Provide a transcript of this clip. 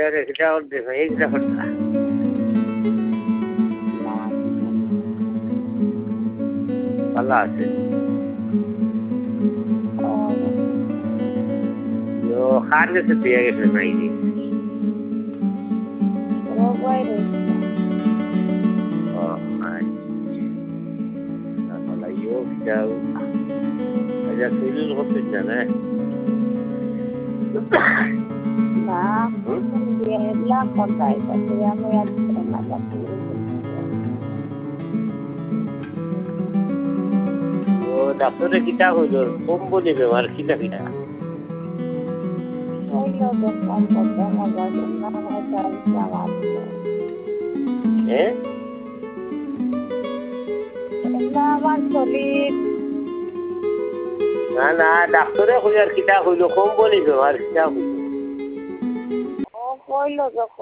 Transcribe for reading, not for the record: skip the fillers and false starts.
এটা করতে এইটা করতে ভালো আছে খার গেছে পেয়ে গেছে নাই রে ya শরীর হচ্ছে জানে না এগুলা কোথায় আছে আমি আর না যাচ্ছি ও ডাক্তারে কিটা হইল কম বলি ব্যবহার কিটা কিটা হইলো তো কম করতে না যাবে না হয়তো আমার হ্যাঁ না আমার শরীর না না ডাক্তারে কই আর কিটা হইল কম বলি ব্যবহার কিটা হইল ও কইলো